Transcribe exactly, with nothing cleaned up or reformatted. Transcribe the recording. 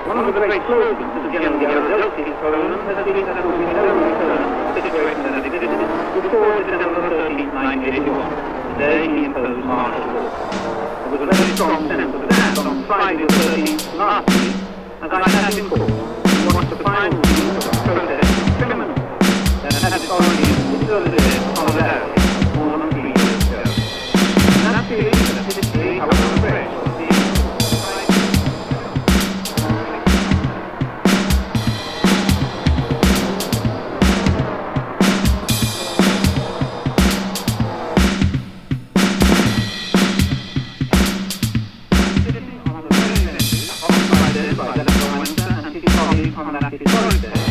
One of the great slogans of the General Garibaldi Parliament has been that there will be no return to the situation that existed before December thirteenth, nineteen eighty-one, the day he imposed martial law. There was a very strong sense of that on Friday the thirteenth last week, as I sat in court and watched the final view of a protest criminal that had its origins in the early days of Solidarity more than three years ago. And that feeling that history, however fresh, was being on the very benches of Friday by Delaware and his colleagues on that historic day.